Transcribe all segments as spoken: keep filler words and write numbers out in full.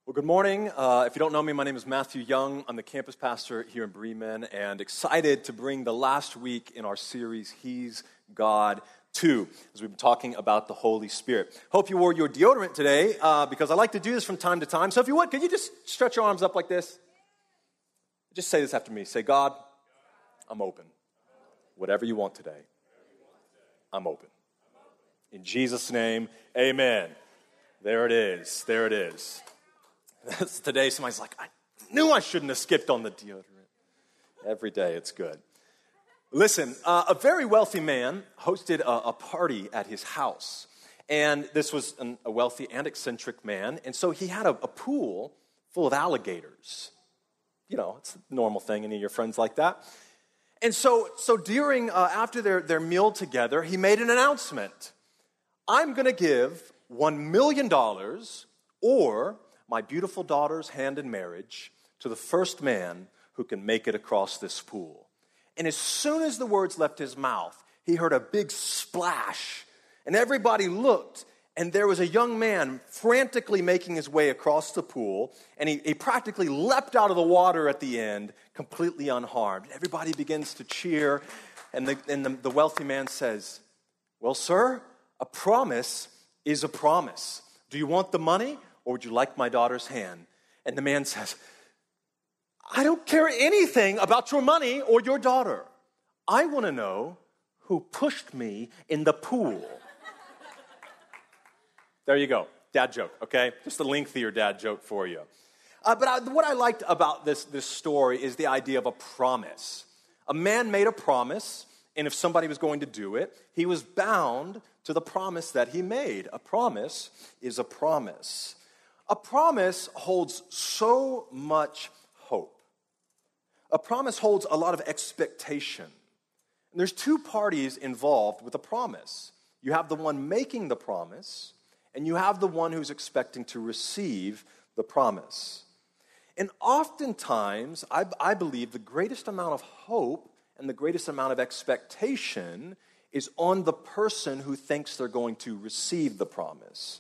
Well, good morning. Uh, if you don't know me, my name is Matthew Young. I'm the campus pastor here in Bremen, and excited to bring the last week in our series, He's God two, as we've been talking about the Holy Spirit. Hope you wore your deodorant today, uh, because I like to do this from time to time. So if you would, could you just stretch your arms up like this? Just say this after me. Say, God, I'm open. Whatever you want today, I'm open. In Jesus' name, amen. There it is. There it is. Today, somebody's like, I knew I shouldn't have skipped on the deodorant. Every day, it's good. Listen, uh, a very wealthy man hosted a, a party at his house. And this was an, a wealthy and eccentric man. And so he had a, a pool full of alligators. You know, it's a normal thing. Any of your friends like that? And so so during, uh, after their, their meal together, he made an announcement. I'm going to give one million dollars or my beautiful daughter's hand in marriage to the first man who can make it across this pool. And as soon as the words left his mouth, he heard a big splash. And everybody looked, and there was a young man frantically making his way across the pool. And he, he practically leapt out of the water at the end, completely unharmed. Everybody begins to cheer. And the, and the, the wealthy man says, well, sir, a promise is a promise. Do you want the money? Or would you like my daughter's hand? And the man says, I don't care anything about your money or your daughter. I want to know who pushed me in the pool. There you go. Dad joke, okay? Just a lengthier dad joke for you. Uh, but I, what I liked about this, this story is the idea of a promise. A man made a promise, and if somebody was going to do it, he was bound to the promise that he made. A promise is a promise. A promise holds so much hope. A promise holds a lot of expectation. And there's two parties involved with a promise. You have the one making the promise, and you have the one who's expecting to receive the promise. And oftentimes, I, I believe the greatest amount of hope and the greatest amount of expectation is on the person who thinks they're going to receive the promise.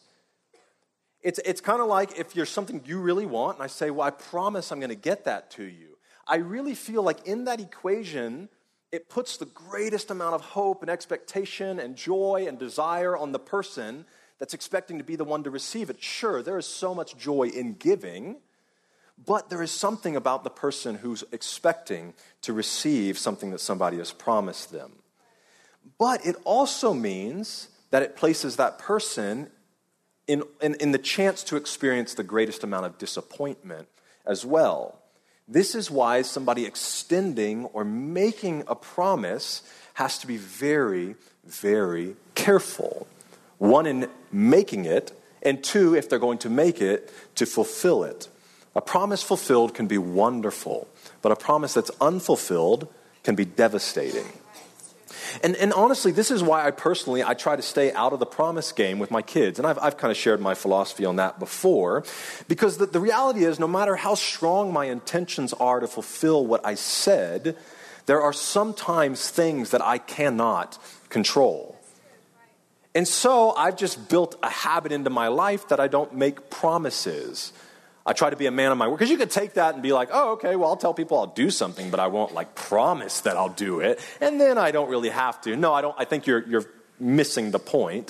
It's it's kind of like if there's something you really want, and I say, well, I promise I'm going to get that to you. I really feel like in that equation, it puts the greatest amount of hope and expectation and joy and desire on the person that's expecting to be the one to receive it. Sure, there is so much joy in giving, but there is something about the person who's expecting to receive something that somebody has promised them. But it also means that it places that person In, in, in the chance to experience the greatest amount of disappointment as well. This is why somebody extending or making a promise has to be very, very careful. One, in making it, and two, if they're going to make it, to fulfill it. A promise fulfilled can be wonderful, but a promise that's unfulfilled can be devastating. And, and honestly, this is why I personally, I try to stay out of the promise game with my kids. And I've, I've kind of shared my philosophy on that before. Because the, the reality is, no matter how strong my intentions are to fulfill what I said, there are sometimes things that I cannot control. And so I've just built a habit into my life that I don't make promises. I try to be a man of my word. Because you could take that and be like, oh, okay, well, I'll tell people I'll do something, but I won't, like, promise that I'll do it. And then I don't really have to. No, I don't. I think you're you're missing the point.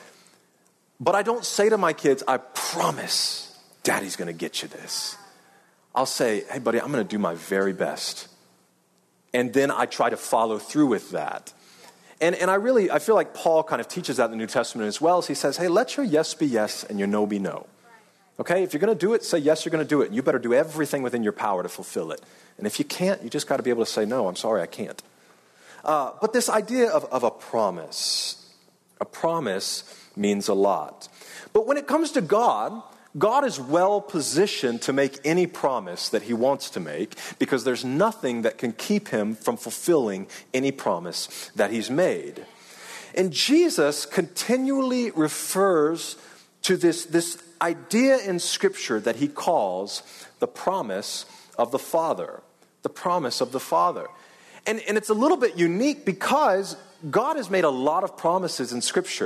But I don't say to my kids, I promise Daddy's going to get you this. I'll say, hey, buddy, I'm going to do my very best. And then I try to follow through with that. And and I really, I feel like Paul kind of teaches that in the New Testament as well. As he says, hey, let your yes be yes and your no be no. Okay, if you're going to do it, say yes, you're going to do it. And you better do everything within your power to fulfill it. And if you can't, you just got to be able to say, no, I'm sorry, I can't. Uh, but this idea of, of a promise, a promise means a lot. But when it comes to God, God is well positioned to make any promise that he wants to make, because there's nothing that can keep him from fulfilling any promise that he's made. And Jesus continually refers to this, this idea in Scripture that he calls the promise of the Father. The promise of the Father. And, and it's a little bit unique because God has made a lot of promises in Scripture.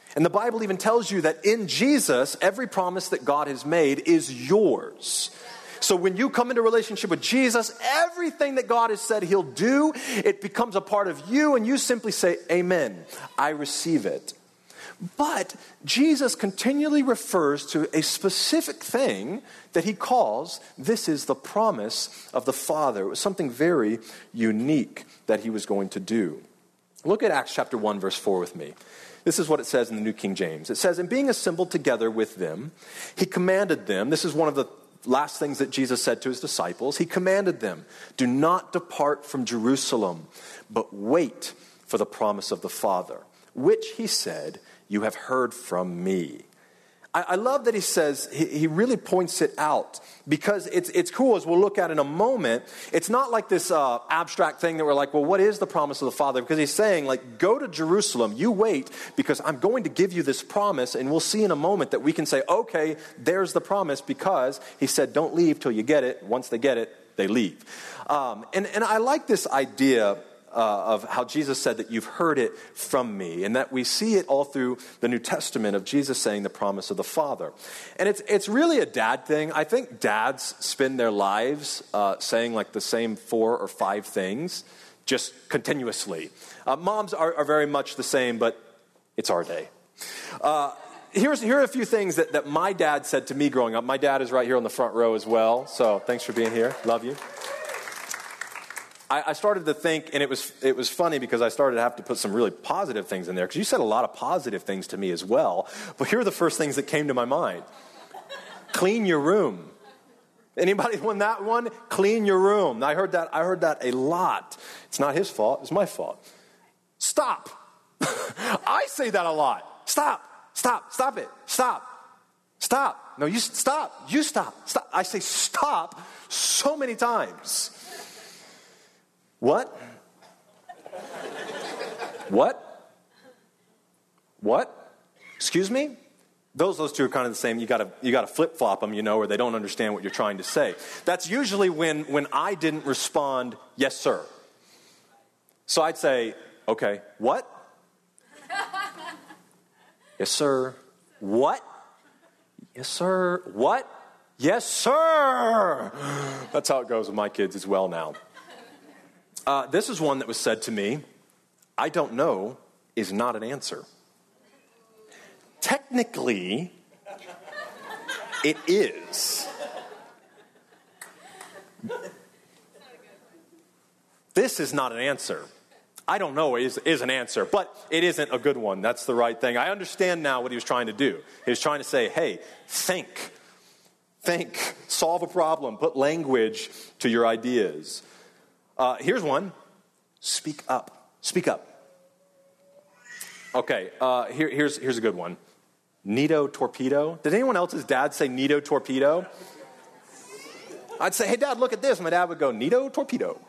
And the Bible even tells you that in Jesus, every promise that God has made is yours. So when you come into a relationship with Jesus, everything that God has said he'll do, it becomes a part of you, and you simply say, amen, I receive it. But Jesus continually refers to a specific thing that he calls, this is the promise of the Father. It was something very unique that he was going to do. Look at Acts chapter one, verse four with me. This is what it says in the New King James. It says, and being assembled together with them, he commanded them, this is one of the last things that Jesus said to his disciples, he commanded them, do not depart from Jerusalem, but wait for the promise of the Father, which he said, you have heard from me. I, I love that he says, he, he really points it out, because it's it's cool, as we'll look at in a moment. It's not like this uh, abstract thing that we're like, well, what is the promise of the Father? Because he's saying, like, go to Jerusalem, you wait, because I'm going to give you this promise, and we'll see in a moment that we can say, okay, there's the promise, because he said, don't leave till you get it. Once they get it, they leave. Um, and, and I like this idea Uh, of how Jesus said that you've heard it from me, and that we see it all through the New Testament of Jesus saying the promise of the Father. And it's it's really a dad thing. I think dads spend their lives uh, saying like the same four or five things just continuously. Uh, moms are, are very much the same, but it's our day. Uh, here's here are a few things that, that my dad said to me growing up. My dad is right here on the front row as well, so thanks for being here. Love you. I started to think, and it was it was funny because I started to have to put some really positive things in there, because you said a lot of positive things to me as well. But here are the first things that came to my mind. Clean your room. Anybody won that one? Clean your room. I heard that I heard that a lot. It's not his fault, it's my fault. Stop. I say that a lot. Stop. Stop. Stop it. Stop. Stop. No, you stop. You stop. Stop. I say stop so many times. What? What? What? Excuse me? Those those two are kind of the same. You got to you got to flip-flop them, you know, or they don't understand what you're trying to say. That's usually when when I didn't respond, yes, sir. So I'd say, okay, what? Yes, sir. What? Yes, sir. What? Yes, sir. That's how it goes with my kids as well now. Uh, this is one that was said to me, I don't know is not an answer. Technically, it is. This is not an answer. I don't know is, is an answer, but it isn't a good one. That's the right thing. I understand now what he was trying to do. He was trying to say, hey, think. Think. Solve a problem. Put language to your ideas. Uh, here's one. Speak up. Speak up. Okay, uh, here, here's, here's a good one. Nito torpedo. Did anyone else's dad say Nito torpedo? I'd say, hey, Dad, look at this. My dad would go, Nito torpedo.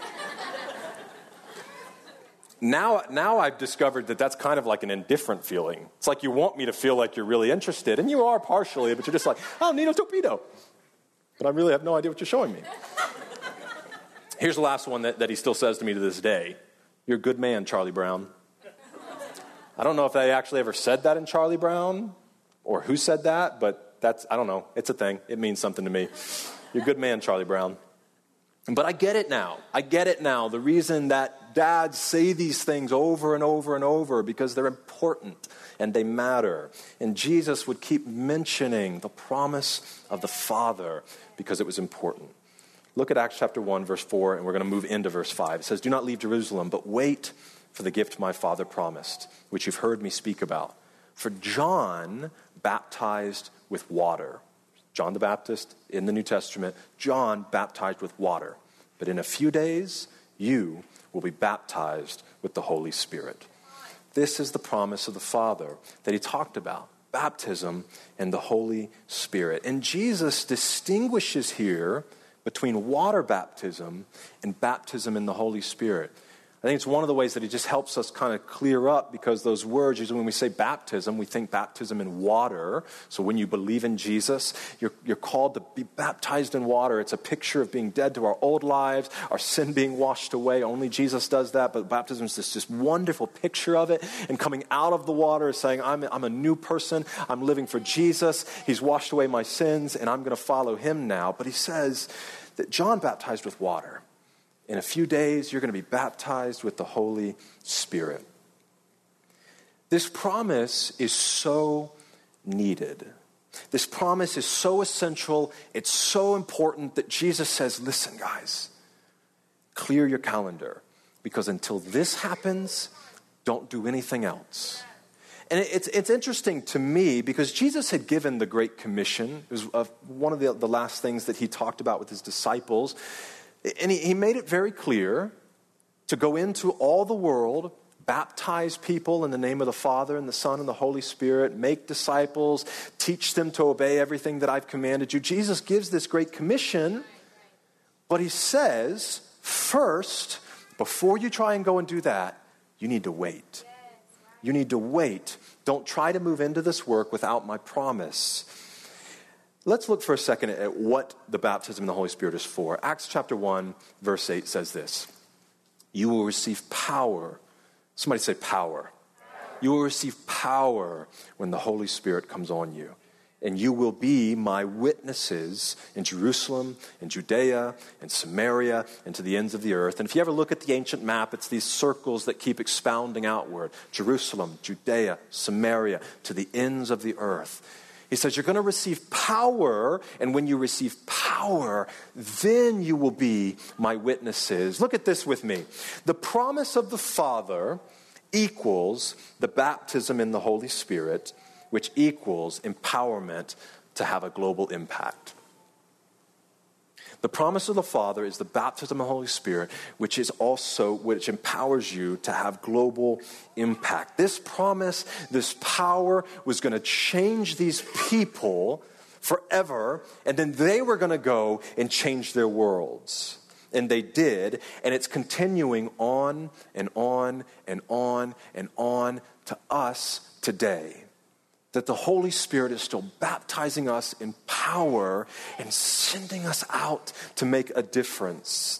Now, now I've discovered that that's kind of like an indifferent feeling. It's like you want me to feel like you're really interested, and you are partially, but you're just like, oh, Nito torpedo. But I really have no idea what you're showing me. Here's the last one that, that he still says to me to this day. You're a good man, Charlie Brown. I don't know if they actually ever said that in Charlie Brown or who said that, but that's, I don't know. It's a thing. It means something to me. You're a good man, Charlie Brown. But I get it now. I get it now. The reason that dads say these things over and over and over, because they're important and they matter. And Jesus would keep mentioning the promise of the Father because it was important. Look at Acts chapter one, verse four, and we're going to move into verse five. It says, do not leave Jerusalem, but wait for the gift my Father promised, which you've heard me speak about. For John baptized with water. John the Baptist in the New Testament, John baptized with water. But in a few days, you will be baptized with the Holy Spirit. This is the promise of the Father that he talked about. Baptism and the Holy Spirit. And Jesus distinguishes here between water baptism and baptism in the Holy Spirit. I think it's one of the ways that he just helps us kind of clear up, because those words, usually when we say baptism, we think baptism in water. So when you believe in Jesus, you're, you're called to be baptized in water. It's a picture of being dead to our old lives, our sin being washed away. Only Jesus does that, but baptism is this just wonderful picture of it. And coming out of the water is saying, I'm, I'm a new person. I'm living for Jesus. He's washed away my sins, and I'm going to follow him now. But he says that John baptized with water. In a few days, you're going to be baptized with the Holy Spirit. This promise is so needed. This promise is so essential. It's so important that Jesus says, listen, guys, clear your calendar, because until this happens, don't do anything else. And it's it's interesting to me, because Jesus had given the Great Commission. It was uh, one of the, the last things that he talked about with his disciples. And he, he made it very clear to go into all the world, baptize people in the name of the Father and the Son and the Holy Spirit, make disciples, teach them to obey everything that I've commanded you. Jesus gives this Great Commission, but he says, first, before you try and go and do that, you need to wait. You need to wait. Don't try to move into this work without my promise. Let's look for a second at what the baptism in the Holy Spirit is for. Acts chapter one, verse eight says this. You will receive power. Somebody say power. You will receive power when the Holy Spirit comes on you. And you will be my witnesses in Jerusalem, in Judea, in Samaria, and to the ends of the earth. And if you ever look at the ancient map, it's these circles that keep expounding outward. Jerusalem, Judea, Samaria, to the ends of the earth. He says, you're going to receive power, and when you receive power, then you will be my witnesses. Look at this with me. The promise of the Father equals the baptism in the Holy Spirit, which equals empowerment to have a global impact. The promise of the Father is the baptism of the Holy Spirit, which is also, which empowers you to have global impact. This promise, this power was going to change these people forever, and then they were going to go and change their worlds. And they did, and it's continuing on and on and on and on to us today. That the Holy Spirit is still baptizing us in power and sending us out to make a difference.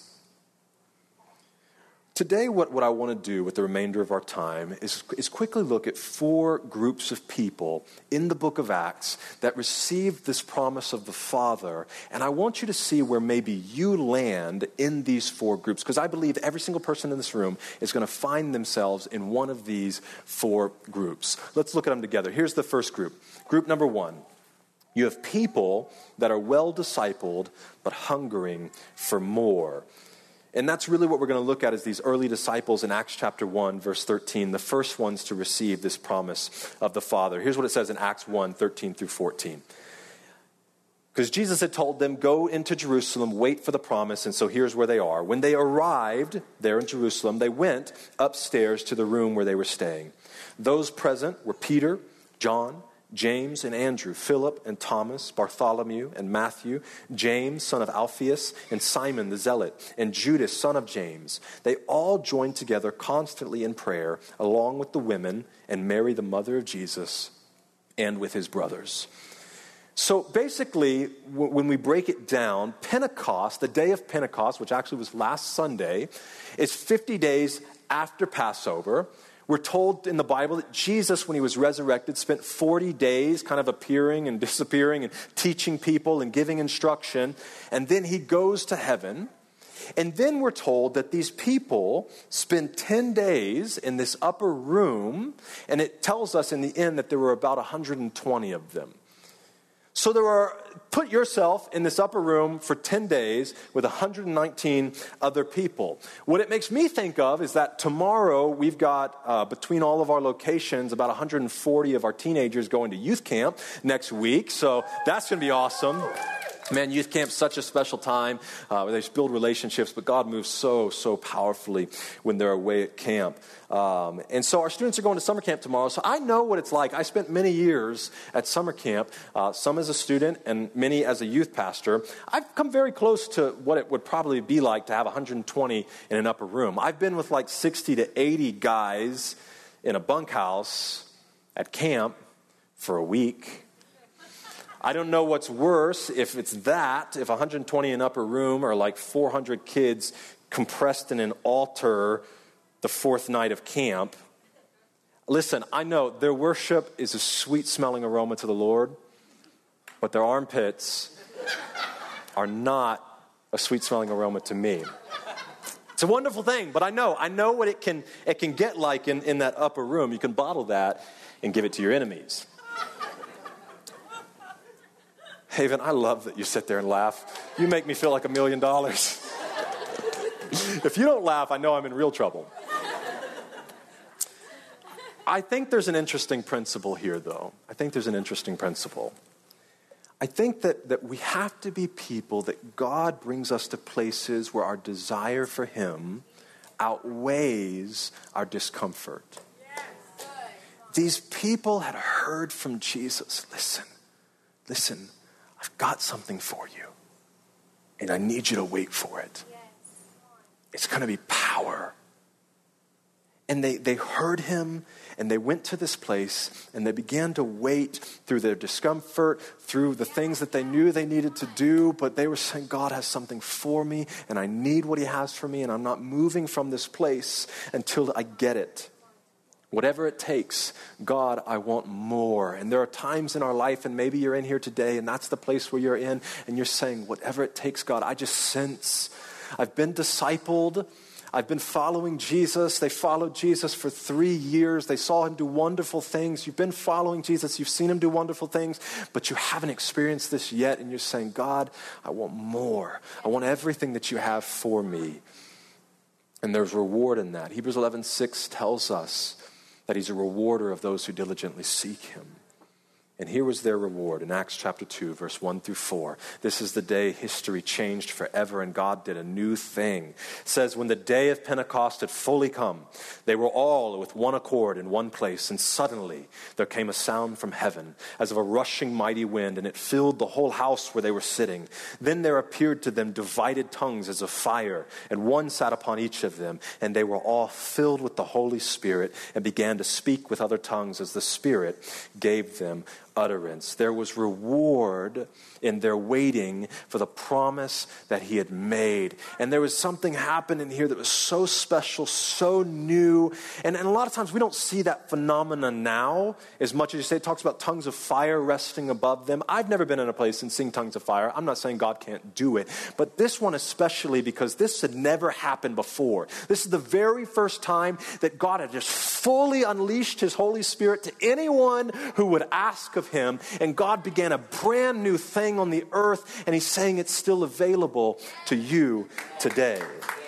Today, what, what I want to do with the remainder of our time is, is quickly look at four groups of people in the book of Acts that received this promise of the Father. And I want you to see where maybe you land in these four groups, because I believe every single person in this room is going to find themselves in one of these four groups. Let's look at them together. Here's the first group. Group number one. You have people that are well discipled but hungering for more. And that's really what we're going to look at as these early disciples in Acts chapter one, verse thirteen, the first ones to receive this promise of the Father. Here's what it says in Acts one, thirteen through fourteen. Because Jesus had told them, go into Jerusalem, wait for the promise, and so here's where they are. When they arrived there in Jerusalem, they went upstairs to the room where they were staying. Those present were Peter, John, James and Andrew, Philip and Thomas, Bartholomew and Matthew, James, son of Alphaeus, and Simon the Zealot, and Judas, son of James. They all joined together constantly in prayer, along with the women and Mary, the mother of Jesus, and with his brothers. So basically, when we break it down, Pentecost, the day of Pentecost, which actually was last Sunday, is fifty days after Passover. We're told in the Bible that Jesus, when he was resurrected, spent forty days kind of appearing and disappearing and teaching people and giving instruction. And then he goes to heaven. And then we're told that these people spend ten days in this upper room. And it tells us in the end that there were about one hundred twenty of them. So there are, put yourself in this upper room for ten days with one hundred nineteen other people. What it makes me think of is that tomorrow we've got, uh, between all of our locations, about one hundred forty of our teenagers going to youth camp next week. So that's going to be awesome. Man, youth camp's such a special time uh, where they build relationships, but God moves so, so powerfully when they're away at camp. Um, and so our students are going to summer camp tomorrow, so I know what it's like. I spent many years at summer camp, uh, some as a student and many as a youth pastor. I've come very close to what it would probably be like to have one hundred twenty in an upper room. I've been with like sixty to eighty guys in a bunkhouse at camp for a week. I don't know what's worse, if it's that, if one hundred twenty in upper room or like four hundred kids compressed in an altar the fourth night of camp. Listen, I know their worship is a sweet-smelling aroma to the Lord, but their armpits are not a sweet-smelling aroma to me. It's a wonderful thing, but I know, I know what it can, it can get like in, in that upper room. You can bottle that and give it to your enemies. Haven, I love that you sit there and laugh. You make me feel like a million dollars. If you don't laugh, I know I'm in real trouble. I think there's an interesting principle here, though. I think there's an interesting principle. I think that, that we have to be people that God brings us to places where our desire for Him outweighs our discomfort. These people had heard from Jesus. Listen, listen. I've got something for you, and I need you to wait for it. Yes. It's going to be power. And they, they heard him, and they went to this place, and they began to wait through their discomfort, through the things that they knew they needed to do, but they were saying, God has something for me, and I need what He has for me, and I'm not moving from this place until I get it. Whatever it takes, God, I want more. And there are times in our life, and maybe you're in here today, and that's the place where you're in, and you're saying, whatever it takes, God, I just sense. I've been discipled. I've been following Jesus. They followed Jesus for three years. They saw Him do wonderful things. You've been following Jesus. You've seen Him do wonderful things, but you haven't experienced this yet, and you're saying, God, I want more. I want everything that you have for me. And there's reward in that. Hebrews eleven six tells us that He's a rewarder of those who diligently seek Him. And here was their reward in Acts chapter two, verse one through four. This is the day history changed forever, and God did a new thing. It says, when the day of Pentecost had fully come, they were all with one accord in one place, and suddenly there came a sound from heaven, as of a rushing mighty wind, and it filled the whole house where they were sitting. Then there appeared to them divided tongues as of fire, and one sat upon each of them, and they were all filled with the Holy Spirit, and began to speak with other tongues as the Spirit gave them utterance. There was reward in their waiting for the promise that He had made. And there was something happening here that was so special, so new. And, and a lot of times we don't see that phenomenon now as much as you say. It talks about tongues of fire resting above them. I've never been in a place and seen tongues of fire. I'm not saying God can't do it. But this one especially, because this had never happened before. This is the very first time that God had just fully unleashed His Holy Spirit to anyone who would ask of Him, and God began a brand new thing on the earth, and He's saying it's still available to you today.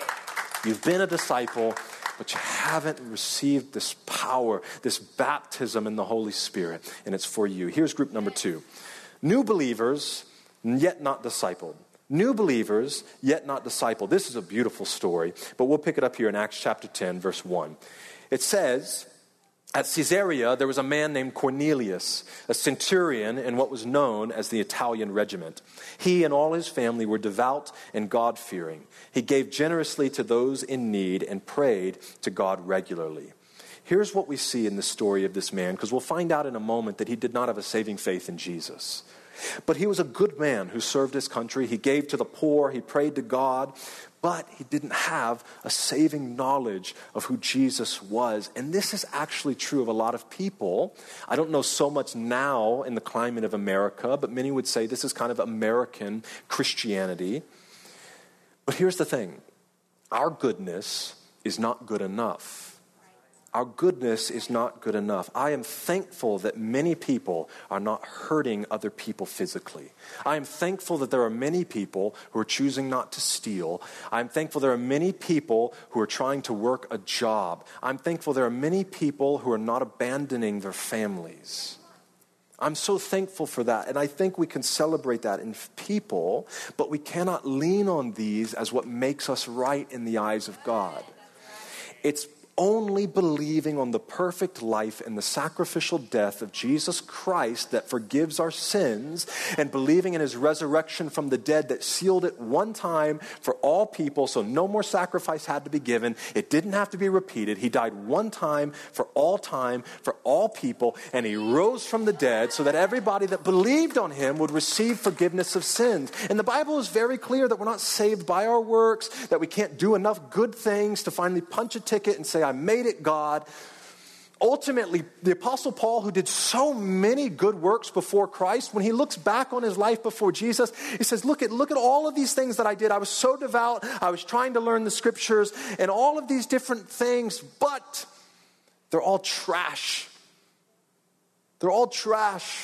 You've been a disciple, but you haven't received this power, this baptism in the Holy Spirit, and it's for you. Here's group number two. New believers, yet not discipled. New believers, yet not discipled. This is a beautiful story, but we'll pick it up here in Acts chapter ten, verse one. It says, at Caesarea, there was a man named Cornelius, a centurion in what was known as the Italian regiment. He and all his family were devout and God-fearing. He gave generously to those in need and prayed to God regularly. Here's what we see in the story of this man, because we'll find out in a moment that he did not have a saving faith in Jesus. But he was a good man who served his country. He gave to the poor. He prayed to God. But he didn't have a saving knowledge of who Jesus was. And this is actually true of a lot of people. I don't know so much now in the climate of America, but many would say this is kind of American Christianity. But here's the thing. Our goodness is not good enough. Our goodness is not good enough. I am thankful that many people are not hurting other people physically. I am thankful that there are many people who are choosing not to steal. I'm thankful there are many people who are trying to work a job. I'm thankful there are many people who are not abandoning their families. I'm so thankful for that. And I think we can celebrate that in people, but we cannot lean on these as what makes us right in the eyes of God. It's only believing on the perfect life and the sacrificial death of Jesus Christ that forgives our sins, and believing in his resurrection from the dead that sealed it one time for all people, so no more sacrifice had to be given. It didn't have to be repeated. He died one time for all time for all people, and he rose from the dead so that everybody that believed on him would receive forgiveness of sins. And the Bible is very clear that we're not saved by our works, that we can't do enough good things to finally punch a ticket and say, I made it, God. Ultimately, the Apostle Paul, who did so many good works before Christ, when he looks back on his life before Jesus, he says, look at, look at all of these things that I did. I was so devout. I was trying to learn the scriptures and all of these different things, but they're all trash. They're all trash.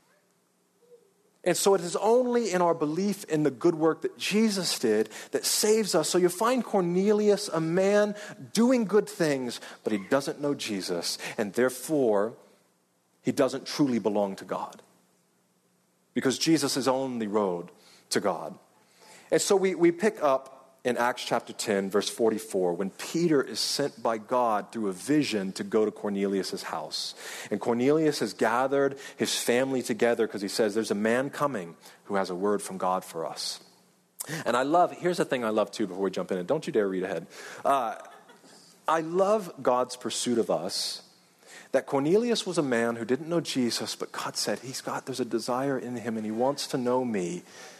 And so it is only in our belief in the good work that Jesus did that saves us. So you find Cornelius, a man doing good things, but he doesn't know Jesus, and therefore he doesn't truly belong to God, because Jesus is only road to God. And so we, we pick up in Acts chapter ten, verse forty-four, when Peter is sent by God through a vision to go to Cornelius' house. And Cornelius has gathered his family together because he says, there's a man coming who has a word from God for us. And I love, here's the thing I love too before we jump in, and don't you dare read ahead. Uh, I love God's pursuit of us, that Cornelius was a man who didn't know Jesus, but God said, he's got, there's a desire in him and he wants to know me.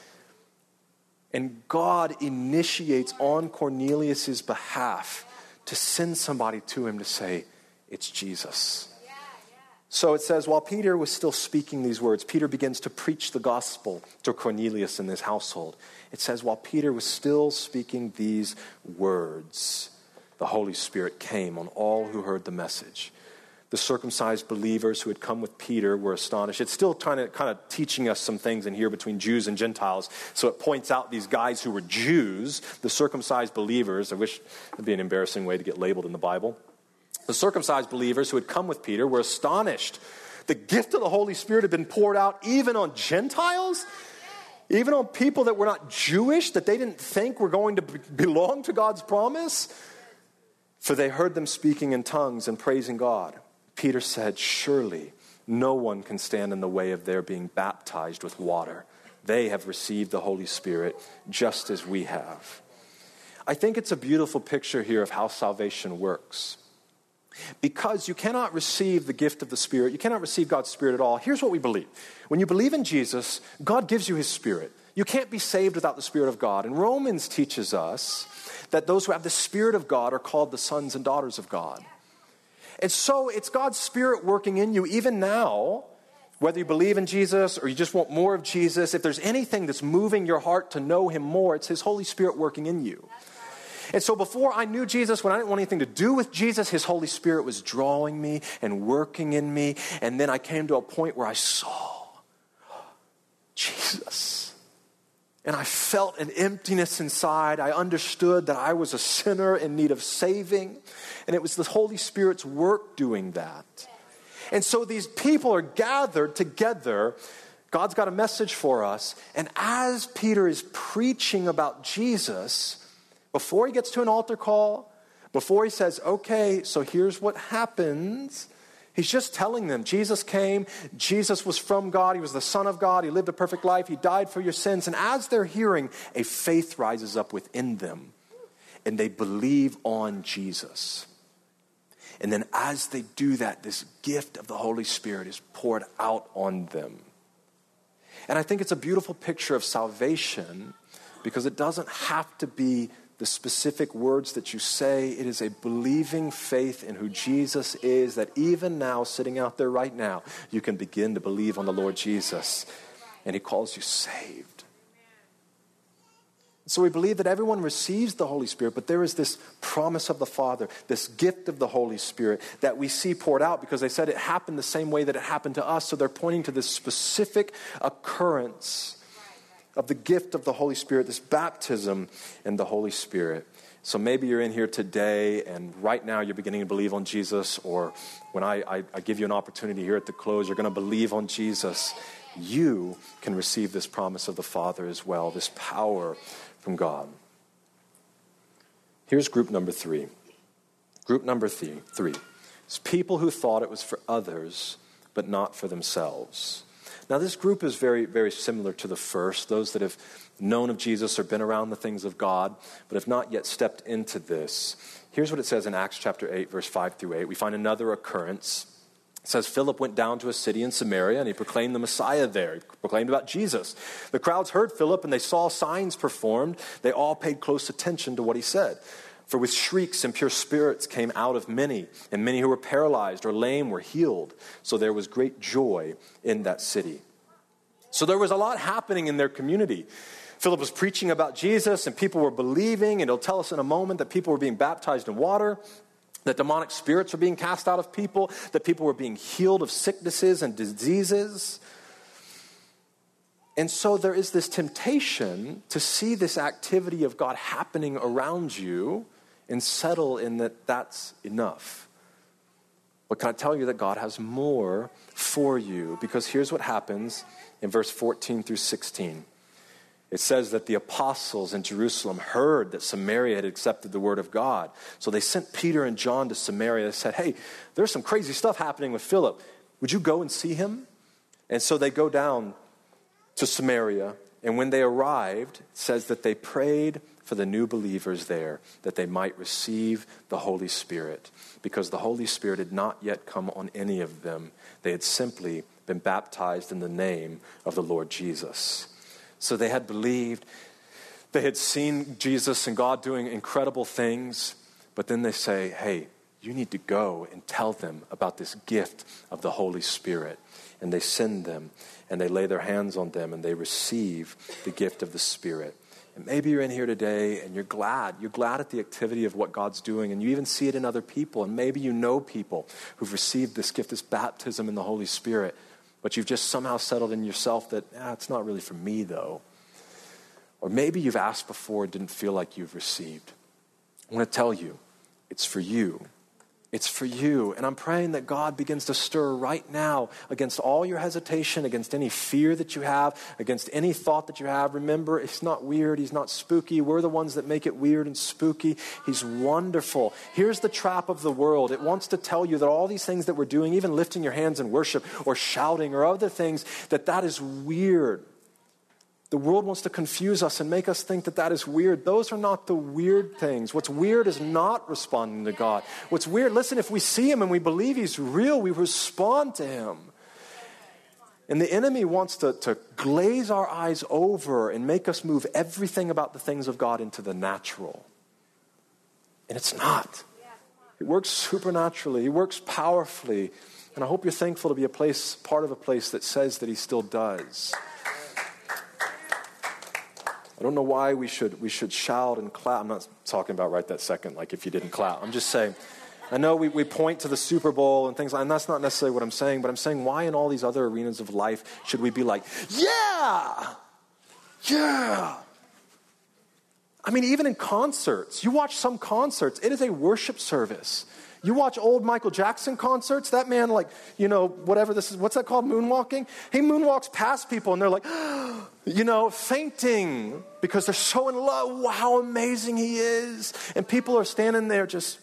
And God initiates on Cornelius' behalf to send somebody to him to say, it's Jesus. Yeah, yeah. So it says, while Peter was still speaking these words, Peter begins to preach the gospel to Cornelius in his household. It says, while Peter was still speaking these words, the Holy Spirit came on all who heard the message. The circumcised believers who had come with Peter were astonished. It's still trying to kind of teaching us some things in here between Jews and Gentiles. So it points out these guys who were Jews, the circumcised believers. I wish it'd be an embarrassing way to get labeled in the Bible. The circumcised believers who had come with Peter were astonished. The gift of the Holy Spirit had been poured out even on Gentiles, even on people that were not Jewish, that they didn't think were going to be- belong to God's promise. For they heard them speaking in tongues and praising God. Peter said, surely no one can stand in the way of their being baptized with water. They have received the Holy Spirit just as we have. I think it's a beautiful picture here of how salvation works. Because you cannot receive the gift of the Spirit, you cannot receive God's Spirit at all. Here's what we believe. When you believe in Jesus, God gives you his Spirit. You can't be saved without the Spirit of God. And Romans teaches us that those who have the Spirit of God are called the sons and daughters of God. And so it's God's Spirit working in you even now, whether you believe in Jesus or you just want more of Jesus. If there's anything that's moving your heart to know him more, it's his Holy Spirit working in you. And so before I knew Jesus, when I didn't want anything to do with Jesus, his Holy Spirit was drawing me and working in me. And then I came to a point where I saw Jesus. And I felt an emptiness inside. I understood that I was a sinner in need of saving. And it was the Holy Spirit's work doing that. And so these people are gathered together. God's got a message for us. And as Peter is preaching about Jesus, before he gets to an altar call, before he says, okay, so here's what happens, he's just telling them, Jesus came, Jesus was from God, he was the Son of God, he lived a perfect life, he died for your sins. And as they're hearing, a faith rises up within them, and they believe on Jesus. And then as they do that, this gift of the Holy Spirit is poured out on them. And I think it's a beautiful picture of salvation, because it doesn't have to be the specific words that you say. It is a believing faith in who Jesus is, that even now, sitting out there right now, you can begin to believe on the Lord Jesus, and he calls you saved. So we believe that everyone receives the Holy Spirit, but there is this promise of the Father, this gift of the Holy Spirit that we see poured out, because they said it happened the same way that it happened to us. So they're pointing to this specific occurrence of the gift of the Holy Spirit, this baptism in the Holy Spirit. So maybe you're in here today and right now you're beginning to believe on Jesus, or when I, I, I give you an opportunity here at the close, you're going to believe on Jesus. You can receive this promise of the Father as well, this power from God. Here's group number three. Group number three, three. It's people who thought it was for others, but not for themselves. Now, this group is very, very similar to the first, those that have known of Jesus or been around the things of God, but have not yet stepped into this. Here's what it says in Acts chapter eight, verse five through eight. We find another occurrence. It says, Philip went down to a city in Samaria, and he proclaimed the Messiah there. He proclaimed about Jesus. The crowds heard Philip, and they saw signs performed. They all paid close attention to what he said. For with shrieks impure spirits came out of many, and many who were paralyzed or lame were healed. So there was great joy in that city. So there was a lot happening in their community. Philip was preaching about Jesus, and people were believing, and he'll tell us in a moment that people were being baptized in water, that demonic spirits were being cast out of people, that people were being healed of sicknesses and diseases. And so there is this temptation to see this activity of God happening around you and settle in that that's enough. But can I tell you that God has more for you? Because here's what happens in verse fourteen through sixteen. It says that the apostles in Jerusalem heard that Samaria had accepted the word of God. So they sent Peter and John to Samaria and said, hey, there's some crazy stuff happening with Philip. Would you go and see him? And so they go down to Samaria. And when they arrived, it says that they prayed for the new believers there, that they might receive the Holy Spirit, because the Holy Spirit had not yet come on any of them. They had simply been baptized in the name of the Lord Jesus. So they had believed, they had seen Jesus and God doing incredible things, but then they say, hey, you need to go and tell them about this gift of the Holy Spirit. And they send them, and they lay their hands on them, and they receive the gift of the Spirit. And maybe you're in here today and you're glad. You're glad at the activity of what God's doing, and you even see it in other people. And maybe you know people who've received this gift, this baptism in the Holy Spirit, but you've just somehow settled in yourself that, ah, it's not really for me though. Or maybe you've asked before and didn't feel like you've received. I want to tell you, it's for you. It's for you. And I'm praying that God begins to stir right now against all your hesitation, against any fear that you have, against any thought that you have. Remember, it's not weird. He's not spooky. We're the ones that make it weird and spooky. He's wonderful. Here's the trap of the world. It wants to tell you that all these things that we're doing, even lifting your hands in worship or shouting or other things, that that is weird. The world wants to confuse us and make us think that that is weird. Those are not the weird things. What's weird is not responding to God. What's weird, listen, if we see him and we believe he's real, we respond to him. And the enemy wants to, to glaze our eyes over and make us move everything about the things of God into the natural. And it's not. It works supernaturally. It works powerfully. And I hope you're thankful to be a place, part of a place that says that he still does. I don't know why we should we should shout and clap. I'm not talking about right that second, like if you didn't clap. I'm just saying, I know we, we point to the Super Bowl and things like that, and that's not necessarily what I'm saying, but I'm saying why in all these other arenas of life should we be like, yeah, yeah. I mean, even in concerts, you watch some concerts, it is a worship service. You watch old Michael Jackson concerts, that man, like, you know, whatever this is, what's that called, moonwalking? He moonwalks past people and they're like, you know, fainting because they're so in love. Wow, how amazing he is. And people are standing there just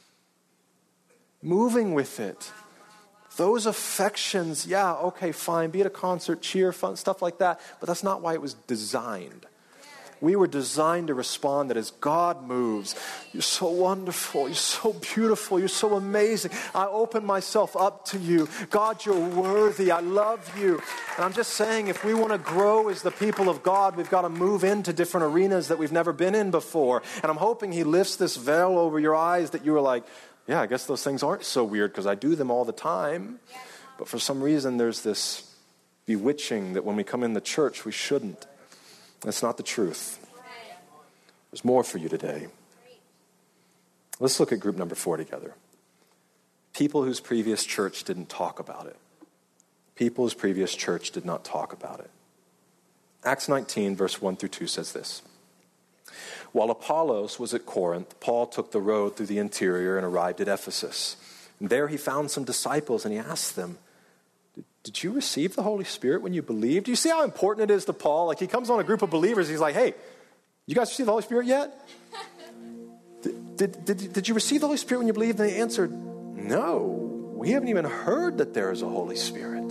moving with it. Those affections, yeah, okay, fine, be at a concert, cheer, fun, stuff like that, but that's not why it was designed. We were designed to respond that as God moves, you're so wonderful, you're so beautiful, you're so amazing. I open myself up to you. God, you're worthy. I love you. And I'm just saying, if we want to grow as the people of God, we've got to move into different arenas that we've never been in before. And I'm hoping he lifts this veil over your eyes that you were like, yeah, I guess those things aren't so weird because I do them all the time. But for some reason, there's this bewitching that when we come in the church, we shouldn't. That's not the truth. There's more for you today. Let's look at group number four together. People whose previous church didn't talk about it. People whose previous church did not talk about it. Acts nineteen, verse one through two says this. While Apollos was at Corinth, Paul took the road through the interior and arrived at Ephesus. And there he found some disciples and he asked them, did you receive the Holy Spirit when you believed? Do you see how important it is to Paul? Like he comes on a group of believers, he's like, hey, you guys receive the Holy Spirit yet? Did, did, did, did you receive the Holy Spirit when you believed? And they answered, no, we haven't even heard that there is a Holy Spirit.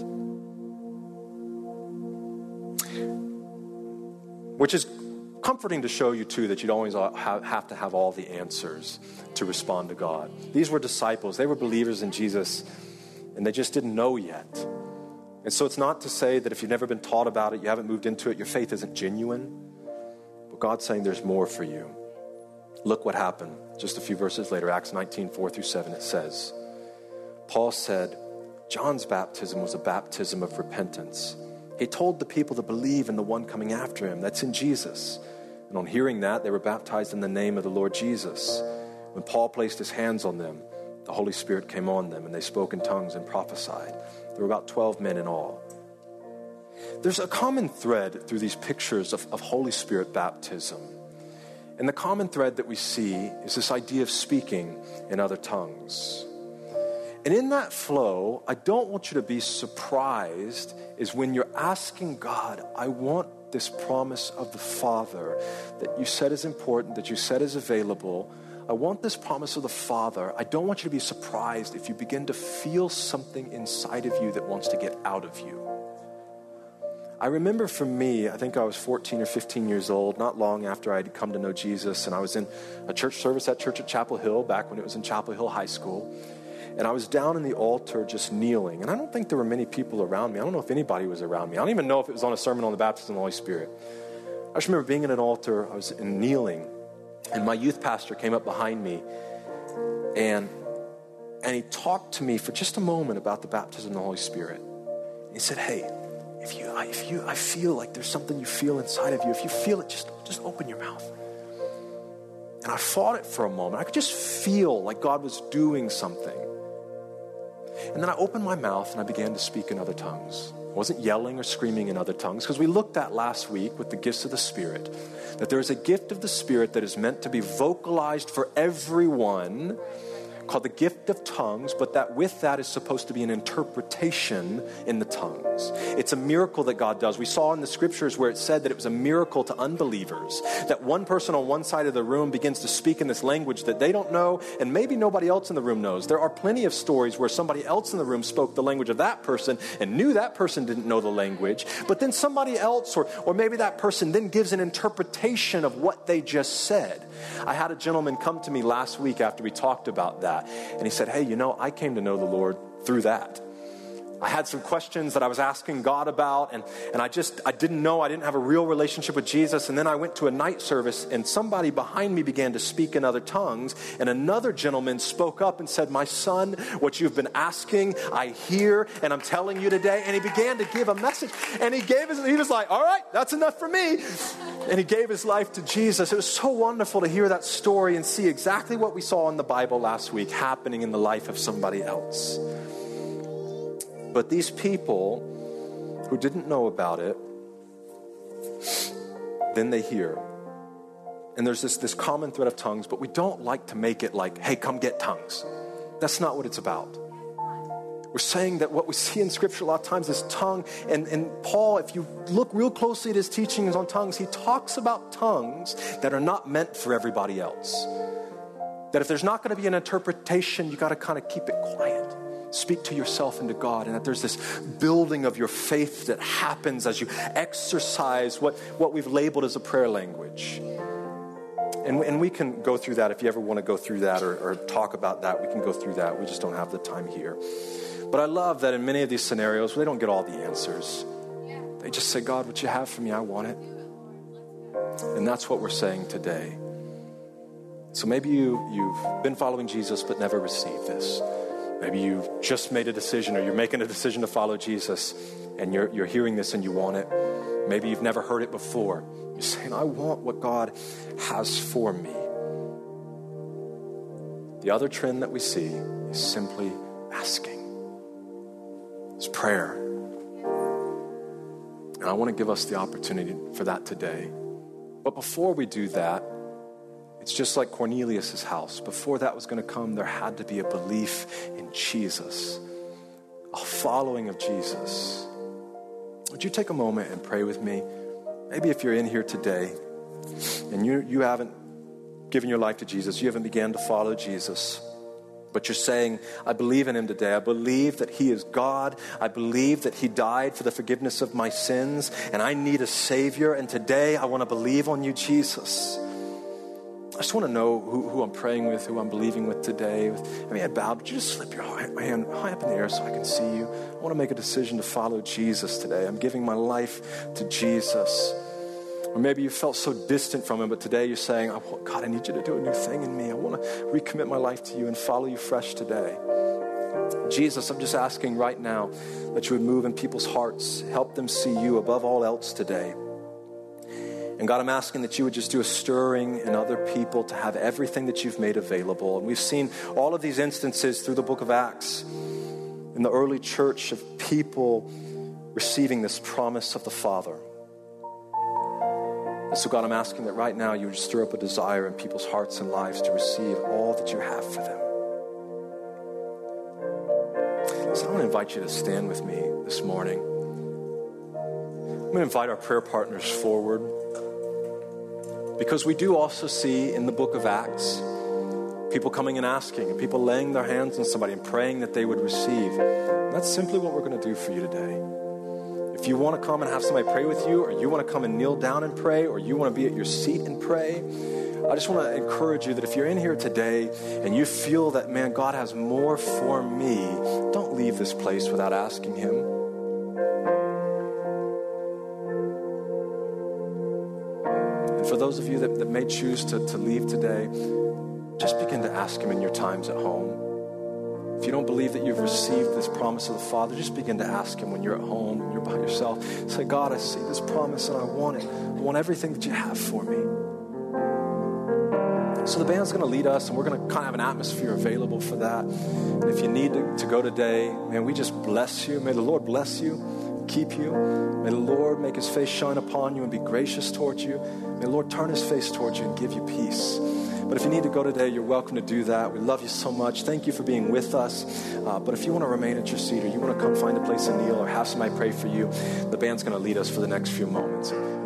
Which is comforting to show you, too, that you don't always have to have all the answers to respond to God. These were disciples. They were believers in Jesus, and they just didn't know yet. And so it's not to say that if you've never been taught about it, you haven't moved into it, your faith isn't genuine. But God's saying there's more for you. Look what happened. Just a few verses later, Acts nineteen, four through seven, it says, Paul said, John's baptism was a baptism of repentance. He told the people to believe in the one coming after him, that's in Jesus. And on hearing that, they were baptized in the name of the Lord Jesus. When Paul placed his hands on them, the Holy Spirit came on them, and they spoke in tongues and prophesied. There were about twelve men in all. There's a common thread through these pictures of, of Holy Spirit baptism. And the common thread that we see is this idea of speaking in other tongues. And in that flow, I don't want you to be surprised is when you're asking God, I want this promise of the Father that you said is important, that you said is available. I want this promise of the Father. I don't want you to be surprised if you begin to feel something inside of you that wants to get out of you. I remember for me, I think I was fourteen or fifteen years old, not long after I had come to know Jesus, and I was in a church service at church at Chapel Hill, back when it was in Chapel Hill High School. And I was down in the altar just kneeling. And I don't think there were many people around me. I don't know if anybody was around me. I don't even know if it was on a sermon on the baptism of the Holy Spirit. I just remember being in an altar. I was in kneeling. And my youth pastor came up behind me. And, and he talked to me for just a moment about the baptism of the Holy Spirit. And he said, hey, if you, I, if you, I feel like there's something you feel inside of you. If you feel it, just, just open your mouth. And I fought it for a moment. I could just feel like God was doing something. And then I opened my mouth and I began to speak in other tongues. I wasn't yelling or screaming in other tongues, because we looked at last week with the gifts of the Spirit that there is a gift of the Spirit that is meant to be vocalized for everyone, called the gift of tongues, but that with that is supposed to be an interpretation in the tongues. It's a miracle that God does. We saw in the scriptures where it said that it was a miracle to unbelievers, that one person on one side of the room begins to speak in this language that they don't know, and maybe nobody else in the room knows. There are plenty of stories where somebody else in the room spoke the language of that person and knew that person didn't know the language, but then somebody else, or, or maybe that person then gives an interpretation of what they just said. I had a gentleman come to me last week after we talked about that. And he said, hey, you know, I came to know the Lord through that. I had some questions that I was asking God about, and, and I just, I didn't know, I didn't have a real relationship with Jesus. And then I went to a night service, and somebody behind me began to speak in other tongues, and another gentleman spoke up and said, my son, what you've been asking, I hear, and I'm telling you today. And he began to give a message, and he gave his, he was like, all right, that's enough for me. And he gave his life to Jesus. It was so wonderful to hear that story and see exactly what we saw in the Bible last week happening in the life of somebody else. But these people who didn't know about it, then they hear. And there's this, this common thread of tongues, but we don't like to make it like, hey, come get tongues. That's not what it's about. We're saying that what we see in Scripture a lot of times is tongue. And, and Paul, if you look real closely at his teachings on tongues, he talks about tongues that are not meant for everybody else. That if there's not going to be an interpretation, you got to kind of keep it quiet. Speak to yourself and to God, and that there's this building of your faith that happens as you exercise what, what we've labeled as a prayer language. And, and we can go through that if you ever want to go through that or, or talk about that. We can go through that. We just don't have the time here. But I love that in many of these scenarios, they don't get all the answers. They just say, God, what you have for me, I want it. And that's what we're saying today. So maybe you, you've been following Jesus but never received this. Maybe you've just made a decision, or you're making a decision to follow Jesus, and you're, you're hearing this and you want it. Maybe you've never heard it before. You're saying, I want what God has for me. The other trend that we see is simply asking. It's prayer. And And I want to give us the opportunity for that today. But before we do that, it's just like Cornelius' house. Before that was going to come, there had to be a belief in Jesus, a following of Jesus. Would you take a moment and pray with me? Maybe if you're in here today and you, you haven't given your life to Jesus, you haven't began to follow Jesus, but you're saying, I believe in him today. I believe that he is God. I believe that he died for the forgiveness of my sins, and I need a Savior. And today I want to believe on you, Jesus. I just want to know who, who I'm praying with, who I'm believing with today. I mean, I bowed. Would you just slip your hand high up in the air so I can see you? I want to make a decision to follow Jesus today. I'm giving my life to Jesus. Or maybe you felt so distant from him, but today you're saying, oh, God, I need you to do a new thing in me. I want to recommit my life to you and follow you fresh today. Jesus, I'm just asking right now that you would move in people's hearts, help them see you above all else today. And God, I'm asking that you would just do a stirring in other people to have everything that you've made available. And we've seen all of these instances through the book of Acts in the early church of people receiving this promise of the Father. And so God, I'm asking that right now you would stir up a desire in people's hearts and lives to receive all that you have for them. So I want to invite you to stand with me this morning. I'm going to invite our prayer partners forward, because we do also see in the book of Acts people coming and asking, and people laying their hands on somebody and praying that they would receive. And that's simply what we're going to do for you today. If you want to come and have somebody pray with you, or you want to come and kneel down and pray, or you want to be at your seat and pray, I just want to encourage you that if you're in here today and you feel that, man, God has more for me, don't leave this place without asking him. And for those of you that, that may choose to, to leave today, just begin to ask him in your times at home. If you don't believe that you've received this promise of the Father, just begin to ask him when you're at home, when you're by yourself. Say, God, I see this promise and I want it. I want everything that you have for me. So the band's going to lead us, and we're going to kind of have an atmosphere available for that. And if you need to, to go today, man, we just bless you. May the Lord bless you, keep you. May the Lord make his face shine upon you and be gracious towards you. May the Lord turn his face towards you and give you peace. But if you need to go today, you're welcome to do that. We love you so much. Thank you for being with us. Uh, but if you want to remain at your seat, or you want to come find a place to kneel or have somebody pray for you, the band's going to lead us for the next few moments.